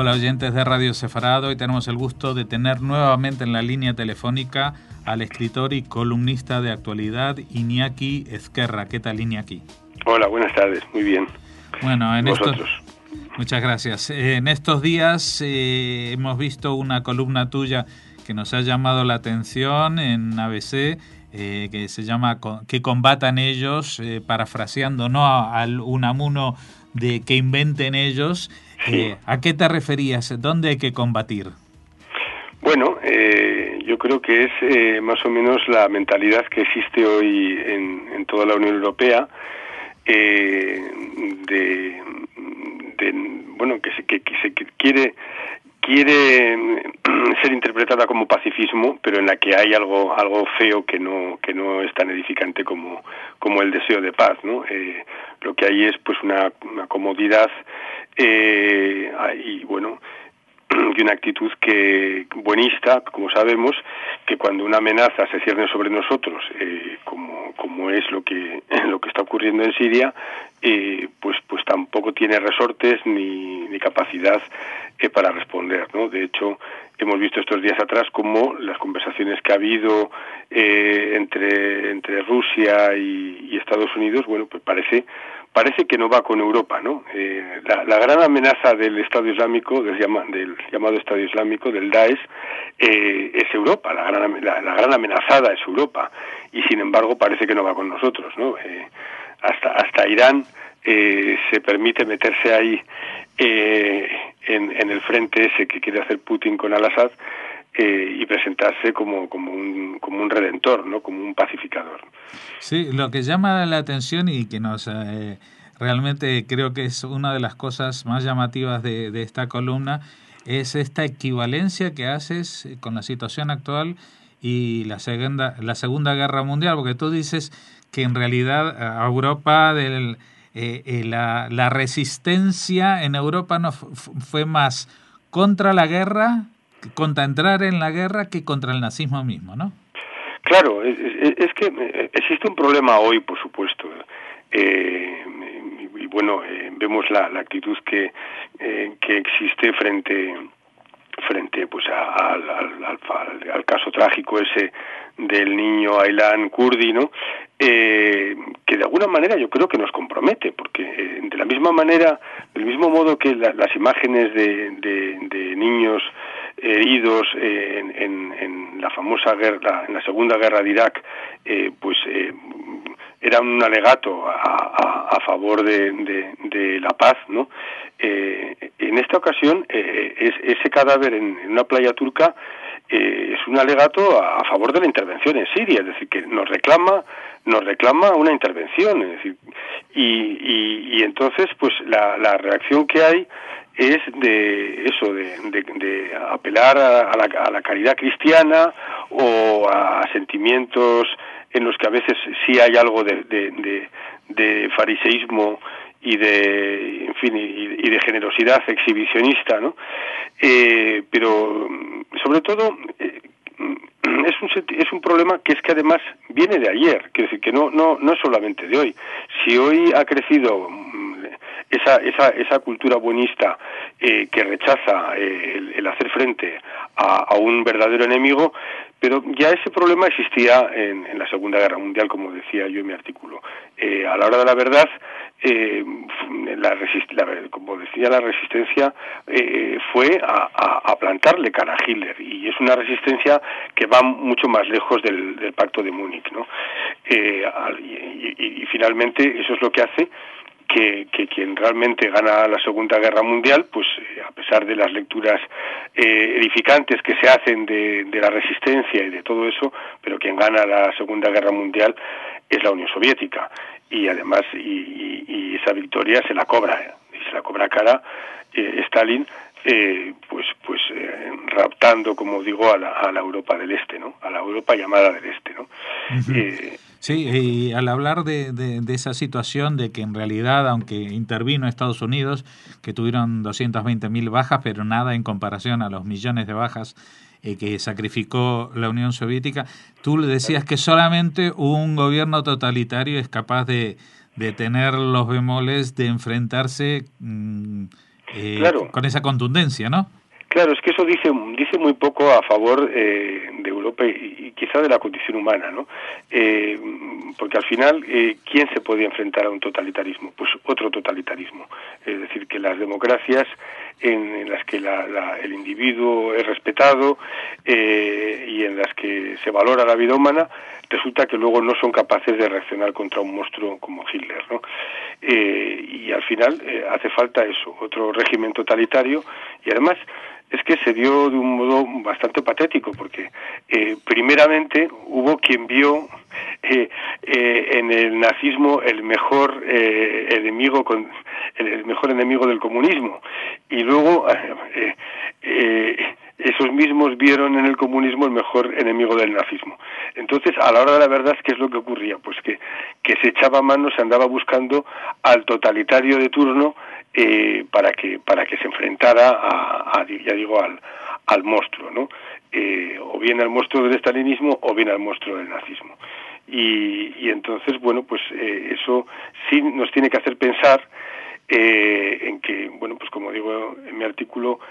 Hola oyentes de Radio Sefarad, hoy tenemos el gusto de tener nuevamente en la línea telefónica al escritor y columnista de actualidad Iñaki Ezquerra. ¿Qué tal, Iñaki? Hola, buenas tardes, muy bien. Bueno, Vosotros. Muchas gracias. En estos días hemos visto una columna tuya que nos ha llamado la atención en ABC, que se llama Que combatan ellos, parafraseando ¿no? al Unamuno de que inventen ellos. Sí. ¿A qué te referías? ¿Dónde hay que combatir? Bueno, yo creo que es más o menos la mentalidad que existe hoy en toda la Unión Europea, bueno, que quiere ser interpretada como pacifismo, pero en la que hay algo feo que no es tan edificante como el deseo de paz, ¿no? Lo que hay es pues una comodidad y bueno, y una actitud buenista, como sabemos, que cuando una amenaza se cierne sobre nosotros, como es lo que está ocurriendo en Siria, pues tampoco tiene resortes ni capacidad para responder, ¿no? De hecho, hemos visto estos días atrás cómo las conversaciones que ha habido entre Rusia y Estados Unidos, bueno, pues parece que no va con Europa, ¿no? La gran amenaza del Estado Islámico, del llamado Estado Islámico, del Daesh, es Europa. La gran amenazada es Europa, y sin embargo parece que no va con nosotros, ¿no? Hasta Irán se permite meterse ahí en el frente ese que quiere hacer Putin con Al-Assad, y presentarse como un redentor, ¿no? Como un pacificador. Sí, lo que llama la atención y que nos realmente creo que es una de las cosas más llamativas de esta columna es esta equivalencia que haces con la situación actual y la Segunda Guerra Mundial, porque tú dices que en realidad a Europa la resistencia en Europa no fue más contra la guerra, contra entrar en la guerra, que contra el nazismo mismo, ¿no? Claro, es que existe un problema hoy, por supuesto, y bueno, vemos la actitud que existe frente pues al caso trágico ese del niño Aylan Kurdi, ¿no? Que de alguna manera yo creo que nos compromete, porque de la misma manera, del mismo modo que las imágenes de niños heridos en la famosa guerra, en la Segunda Guerra de Irak, era un alegato a favor de la paz, ¿no? En esta ocasión, ese cadáver en una playa turca es un alegato a favor de la intervención en Siria, es decir, que nos reclama una intervención, es decir, y entonces, pues la reacción que hay es de apelar a la caridad cristiana o a sentimientos en los que a veces sí hay algo de fariseísmo y de generosidad exhibicionista, ¿no? Pero sobre todo es un problema que es que además viene de ayer, quiero decir que no es solamente de hoy. Si hoy ha crecido esa cultura buenista que rechaza el hacer frente a un verdadero enemigo, pero ya ese problema existía en la Segunda Guerra Mundial, como decía yo en mi artículo. A la hora de la verdad, como decía, la resistencia fue a plantarle cara a Hitler, y es una resistencia que va mucho más lejos del Pacto de Múnich, ¿no? Y finalmente eso es lo que hace que quien realmente gana la Segunda Guerra Mundial, pues a pesar de las lecturas edificantes que se hacen de la resistencia y de todo eso, pero quien gana la Segunda Guerra Mundial es la Unión Soviética, y además y esa victoria se la cobra cara Stalin, raptando, como digo, a la Europa del Este, ¿no? A la Europa llamada del Este, ¿no? Uh-huh. Sí, y al hablar de esa situación de que en realidad, aunque intervino Estados Unidos, que tuvieron 220.000 bajas, pero nada en comparación a los millones de bajas que sacrificó la Unión Soviética, tú le decías que solamente un gobierno totalitario es capaz de tener los bemoles de enfrentarse Claro. con esa contundencia, ¿no? Claro, es que eso dice muy poco a favor de Europa y quizá de la condición humana, ¿no? Porque al final, ¿quién se podía enfrentar a un totalitarismo? Pues otro totalitarismo. Es decir, que las democracias en las que el individuo es respetado y en las que se valora la vida humana, resulta que luego no son capaces de reaccionar contra un monstruo como Hitler, ¿no? Y al final hace falta eso, otro régimen totalitario, y además es que se dio de un modo bastante patético, porque primeramente hubo quien vio en el nazismo el mejor enemigo del comunismo, y luego esos mismos vieron en el comunismo el mejor enemigo del nazismo. Entonces, a la hora de la verdad, ¿qué es lo que ocurría? Pues que se echaba mano, se andaba buscando al totalitario de turno para que se enfrentara al monstruo, ¿no? O bien al monstruo del estalinismo o bien al monstruo del nazismo. Y entonces, bueno, pues eso sí nos tiene que hacer pensar en que, bueno, pues como digo en mi artículo,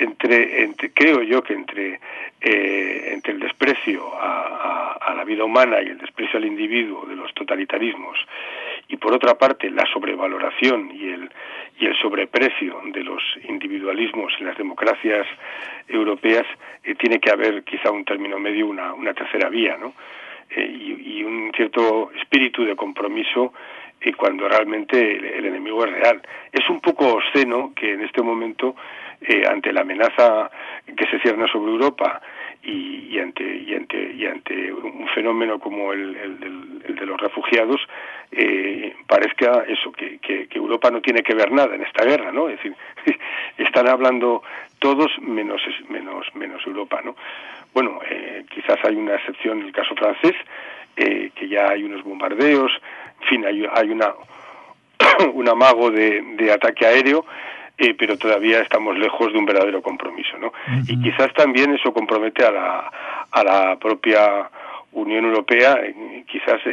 creo yo que entre el desprecio a la vida humana y el desprecio al individuo de los totalitarismos, y por otra parte la sobrevaloración y el sobreprecio de los individualismos en las democracias europeas, tiene que haber quizá un término medio, una tercera vía, ¿no? Y un cierto espíritu de compromiso cuando realmente el enemigo es real. Es un poco obsceno que en este momento, ante la amenaza que se cierna sobre Europa y ante un fenómeno como el de los refugiados, parezca eso, que Europa no tiene que ver nada en esta guerra, ¿no? Es decir, están hablando todos menos Europa, ¿no? Bueno, quizás hay una excepción en el caso francés, que ya hay unos bombardeos, en fin, hay un amago de ataque aéreo, pero todavía estamos lejos de un verdadero compromiso, ¿no? Uh-huh. Y quizás también eso compromete a la propia Unión Europea. Quizás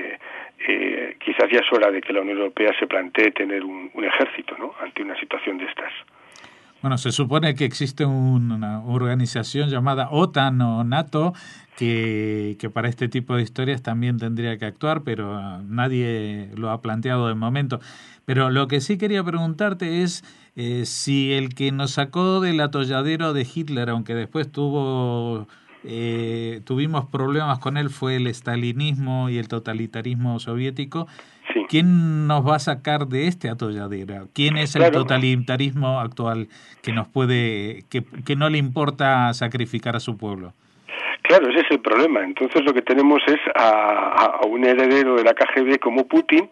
ya es hora de que la Unión Europea se plantee tener un ejército, ¿no?, ante una situación de estas. Bueno, se supone que existe una organización llamada OTAN o NATO que para este tipo de historias también tendría que actuar, pero nadie lo ha planteado de momento. Pero lo que sí quería preguntarte es si el que nos sacó del atolladero de Hitler, aunque después tuvimos problemas con él, fue el estalinismo y el totalitarismo soviético. Sí. ¿Quién nos va a sacar de este atolladero? ¿Quién es el totalitarismo actual que nos que no le importa sacrificar a su pueblo? Claro, ese es el problema. Entonces lo que tenemos es a un heredero de la KGB como Putin,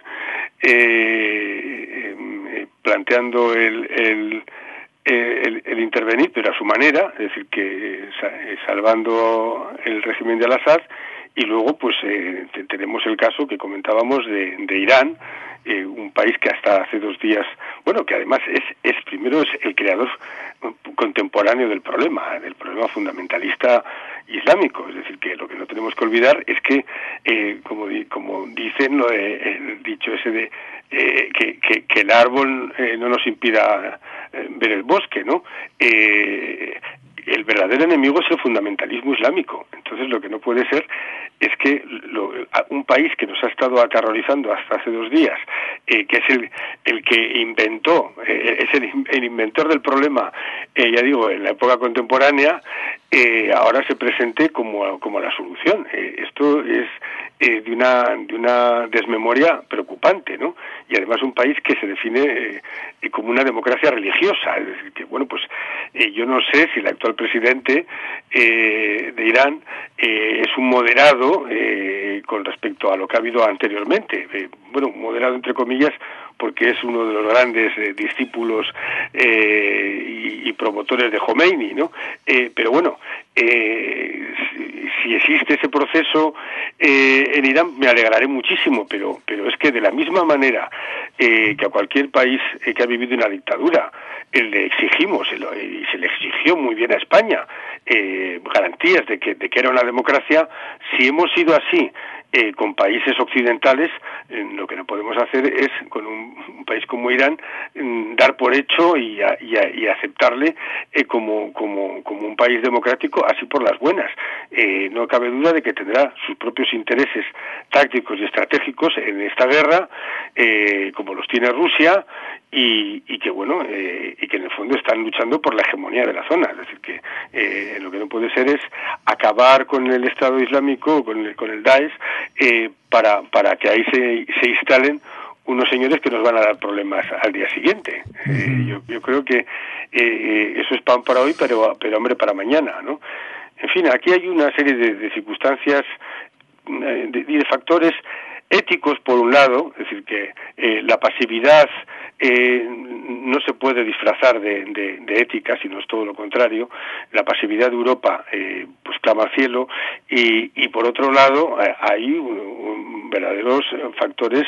planteando el intervenir, pero a su manera, es decir, que salvando el régimen de Al-Assad. Y luego, pues, tenemos el caso que comentábamos de Irán, un país que hasta hace 2 días, bueno, que además es el creador contemporáneo del problema fundamentalista islámico. Es decir, que lo que no tenemos que olvidar es que, como dicen, el dicho ese de que el árbol no nos impida ver el bosque, ¿no? El verdadero enemigo es el fundamentalismo islámico. Entonces lo que no puede ser es que un país que nos ha estado aterrorizando hasta hace 2 días, que es el que inventó, es el inventor del problema, ya digo, en la época contemporánea, ahora se presente como la solución. Esto es de una desmemoria preocupante, ¿no? Y además un país que se define como una democracia religiosa. Es decir, que bueno, pues yo no sé si el actual presidente de Irán es un moderado con respecto a lo que ha habido anteriormente. Bueno, moderado entre comillas, porque es uno de los grandes discípulos y promotores de Khomeini, ¿no? Pero bueno, si existe ese proceso en Irán, me alegraré muchísimo, pero es que de la misma manera que a cualquier país que ha vivido una dictadura, le exigimos, y se le exigió muy bien a España, garantías de que era una democracia. Si hemos sido así con países occidentales, lo que no podemos hacer es, con un país como Irán, dar por hecho y aceptarle como un país democrático, así por las buenas. No cabe duda de que tendrá sus propios intereses tácticos y estratégicos en esta guerra, como los tiene Rusia, y que bueno, y que en el fondo están luchando por la hegemonía de la zona. Es decir, que lo que no puede ser es acabar con el Estado Islámico, con el Daesh, para que ahí se instalen unos señores que nos van a dar problemas al día siguiente. Yo creo que eso es pan para hoy, pero hombre, para mañana, ¿no? En fin, aquí hay una serie de circunstancias y de factores éticos, por un lado, es decir, que la pasividad no se puede disfrazar de ética, sino es todo lo contrario. La pasividad de Europa pues clama al cielo, y por otro lado hay verdaderos factores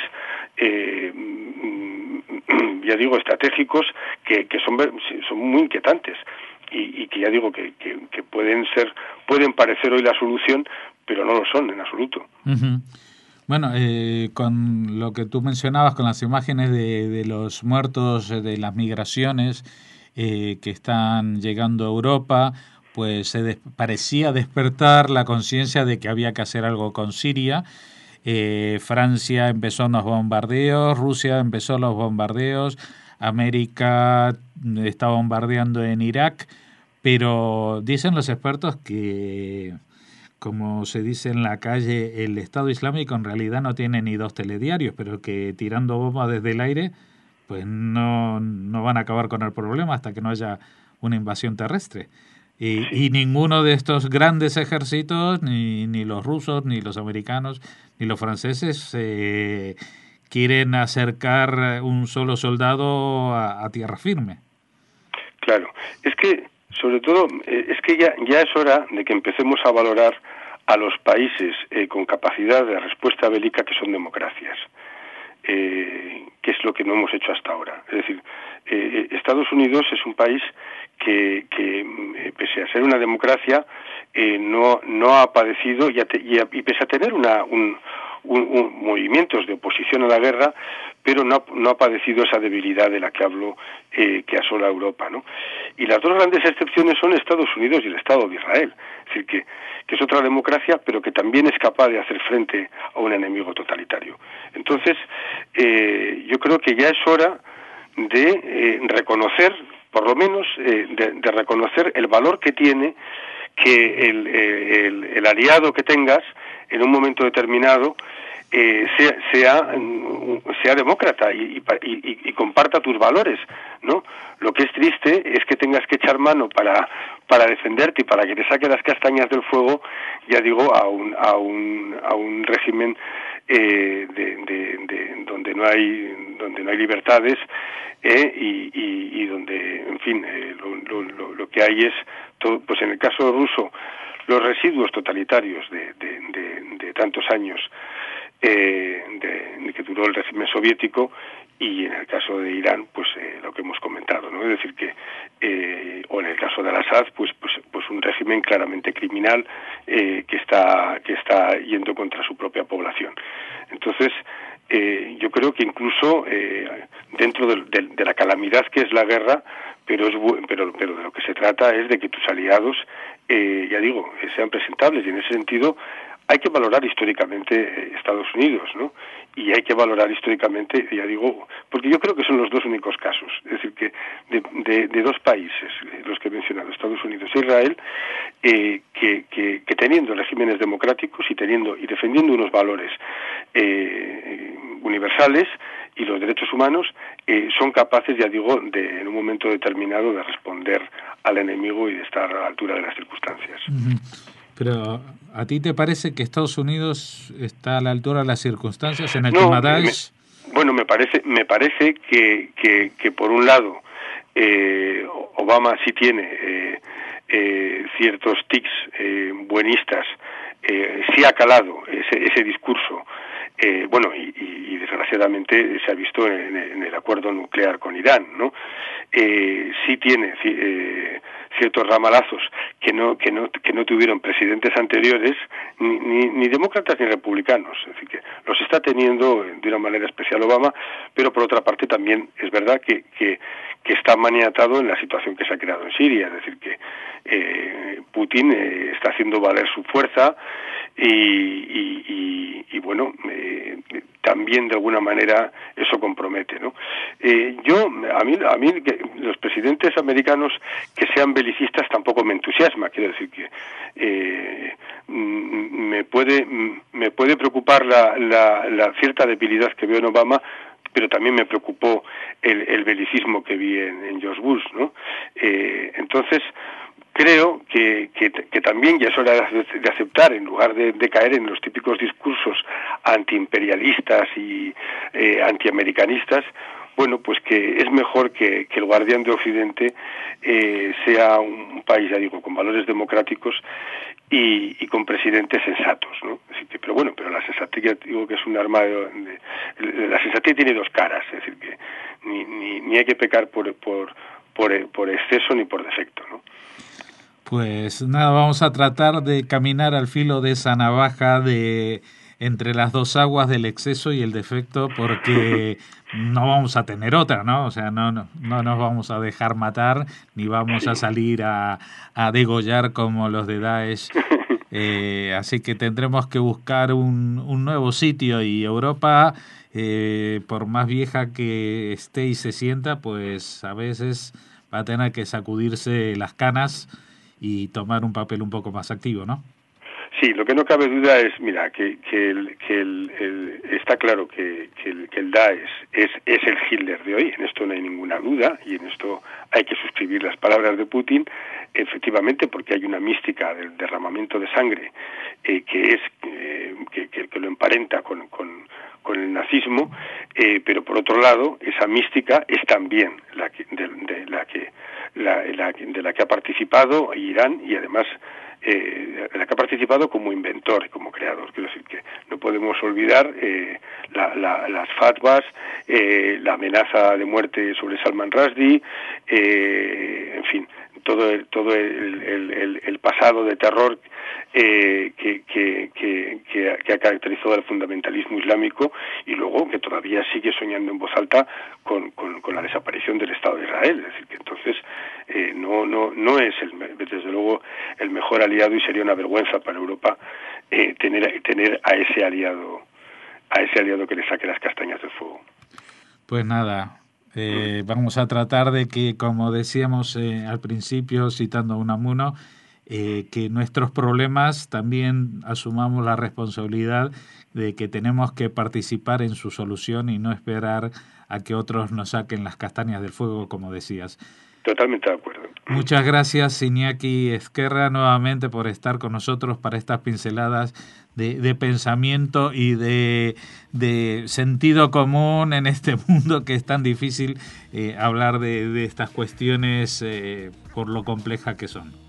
ya digo, estratégicos que son muy inquietantes, y que ya digo que pueden parecer hoy la solución, pero no lo son en absoluto. Uh-huh. Bueno, con lo que tú mencionabas, con las imágenes de los muertos de las migraciones que están llegando a Europa, pues parecía despertar la conciencia de que había que hacer algo con Siria. Francia empezó unos bombardeos, Rusia empezó los bombardeos, América está bombardeando en Irak, pero dicen los expertos que, como se dice en la calle, el Estado Islámico en realidad no tiene ni 2 telediarios, pero que tirando bombas desde el aire, pues no van a acabar con el problema hasta que no haya una invasión terrestre. Y ninguno de estos grandes ejércitos, ni los rusos, ni los americanos, ni los franceses, quieren acercar un solo soldado a tierra firme. Claro, es que, sobre todo, es que ya es hora de que empecemos a valorar a los países con capacidad de respuesta bélica que son democracias, que es lo que no hemos hecho hasta ahora. Es decir, Estados Unidos es un país que pese a ser una democracia, no ha padecido, y pese a tener movimientos de oposición a la guerra, pero no ha padecido esa debilidad de la que hablo, que asola a Europa, ¿no? Y las dos grandes excepciones son Estados Unidos y el Estado de Israel. Es decir, que es otra democracia, pero que también es capaz de hacer frente a un enemigo totalitario. Entonces, yo creo que ya es hora de reconocer, por lo menos, de reconocer el valor que tiene que el aliado que tengas en un momento determinado sea demócrata y comparta tus valores, ¿no? Lo que es triste es que tengas que echar mano para defenderte y para que te saque las castañas del fuego, ya digo, a un régimen donde no hay libertades, y donde, en fin, lo que hay es todo, pues en el caso ruso, los residuos totalitarios de tantos años que duró el régimen soviético, y en el caso de Irán, pues lo que hemos comentado, ¿no? Es decir, que o en el caso de Al-Assad, pues un régimen claramente criminal, que está yendo contra su propia población. Entonces, yo creo que incluso dentro de la calamidad que es la guerra, pero de lo que se trata es de que tus aliados, ya digo, sean presentables, y en ese sentido hay que valorar históricamente Estados Unidos, ¿no? Y hay que valorar históricamente, ya digo, porque yo creo que son los dos únicos casos, es decir, que de dos países, los que he mencionado, Estados Unidos e Israel, que teniendo regímenes democráticos y defendiendo unos valores universales y los derechos humanos, son capaces, ya digo, en un momento determinado de responder al enemigo y de estar a la altura de las circunstancias. Pero, ¿a ti te parece que Estados Unidos está a la altura de las circunstancias en el tema Daesh? Bueno, me parece que por un lado Obama sí tiene ciertos tics buenistas, sí ha calado ese discurso Bueno, y desgraciadamente se ha visto en el acuerdo nuclear con Irán, ¿no? Sí tiene ciertos ramalazos que no tuvieron presidentes anteriores, ni demócratas ni republicanos, es decir, que los está teniendo de una manera especial Obama, pero por otra parte también es verdad que está maniatado en la situación que se ha creado en Siria, es decir, que Putin está haciendo valer su fuerza y bueno, también de alguna manera eso compromete, ¿no? A mí que los presidentes americanos que sean belicistas tampoco me entusiasma, quiero decir que me puede preocupar la cierta debilidad que veo en Obama, pero también me preocupó el belicismo que vi en George Bush, ¿no? Entonces creo que también ya es hora de aceptar, en lugar de caer en los típicos discursos antiimperialistas y antiamericanistas, bueno, pues que es mejor que el guardián de Occidente sea un país, ya digo, con valores democráticos y con presidentes sensatos, ¿no? Así que, pero la sensatez, ya digo que es un arma la sensatez tiene dos caras, es decir, que ni hay que pecar por exceso ni por defecto, ¿no? Pues nada, vamos a tratar de caminar al filo de esa navaja entre las dos aguas del exceso y el defecto, porque no vamos a tener otra, ¿no? O sea, no nos vamos a dejar matar, ni vamos a salir a degollar como los de Daesh. Así que tendremos que buscar un nuevo sitio, y Europa, por más vieja que esté y se sienta, pues a veces va a tener que sacudirse las canas y tomar un papel un poco más activo, ¿no? Sí, lo que no cabe duda es, mira, que está claro que el Daesh es el Hitler de hoy, en esto no hay ninguna duda, y en esto hay que suscribir las palabras de Putin, efectivamente, porque hay una mística del derramamiento de sangre que lo emparenta con el nazismo, pero por otro lado, esa mística es también de la que ha participado Irán, y además de la que ha participado como inventor y como creador. Quiero decir que no podemos olvidar las fatwas, la amenaza de muerte sobre Salman Rushdie, en fin, todo el pasado de terror que ha caracterizado al fundamentalismo islámico, y luego que todavía sigue soñando en voz alta con la desaparición del Estado de Israel. Es decir, que entonces no es desde luego el mejor aliado, y sería una vergüenza para Europa tener a ese aliado que le saque las castañas del fuego. Pues nada, vamos a tratar de que, como decíamos al principio, citando a Unamuno, que nuestros problemas también asumamos la responsabilidad de que tenemos que participar en su solución y no esperar a que otros nos saquen las castañas del fuego, como decías. Totalmente de acuerdo. Muchas gracias, Iñaki Ezquerra, nuevamente por estar con nosotros para estas pinceladas de pensamiento y de sentido común en este mundo que es tan difícil hablar de estas cuestiones por lo compleja que son.